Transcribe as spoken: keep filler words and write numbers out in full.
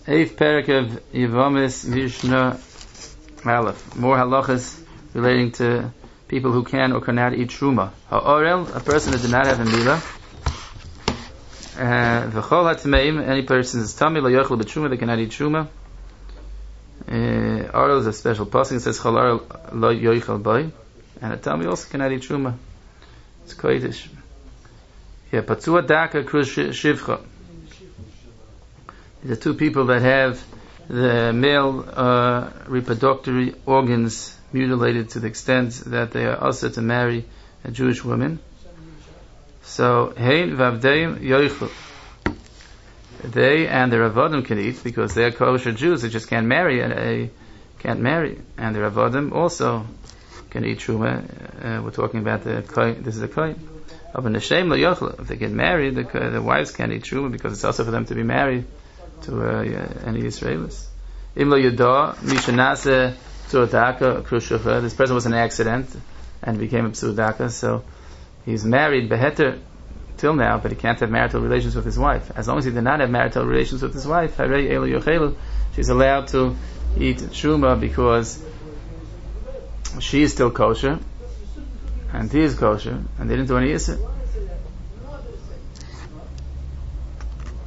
Eighth parak of Yevamis Mishnah Aleph. More halachas relating to people who can or cannot eat truma. Ha'orel, a person that did not have a milah. V'chol hatmeim, any person is tummy lo yochel b'truma, they cannot eat truma. Orel is a special passing. It says chol orel lo yochel boy, and a tummy also cannot eat truma. It's kodesh. Yeah, patzua daka kruz shivcha. The two people that have the male uh, reproductive organs mutilated to the extent that they are also to marry a Jewish woman. So, hein vavdeim yoichlu. They and their avodim can eat because they are kosher Jews. They just can't marry and a can't marry, and their avodim also can eat truma. Uh, we're talking about the kohen. This is a kohen. If they get married, the, the wives can't eat truma because it's also for them to be married to uh, any Israelis. This person was an accident and became a pseudaka, so he's married beheter till now, but he can't have marital relations with his wife. As long as he did not have marital relations with his wife, she's allowed to eat truma because she is still kosher and he is kosher, and they didn't do any yisur.